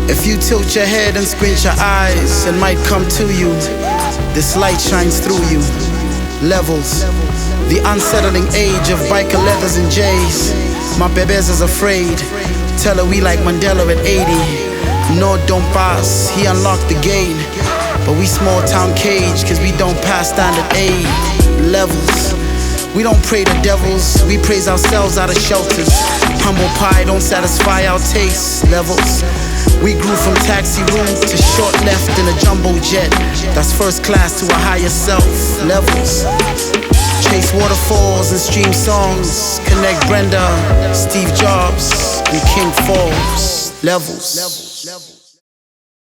If you tilt your head and squint your eyes, it might come to you. This light shines through you. Levels. The unsettling age of biker leathers and J's. My bebes is afraid. Tell her we like Mandela at 80. No, don't pass, he unlocked the gate. But we small town cage, cause we don't pass standard aid. Levels. We don't pray to devils, we praise ourselves out of shelters. Humble pie don't satisfy our tastes. Levels. We grew from taxi room to short left in a jumbo jet. That's first class to a higher self. Levels. Chase waterfalls and stream songs. Connect Brenda, Steve Jobs, and King Forbes. Levels.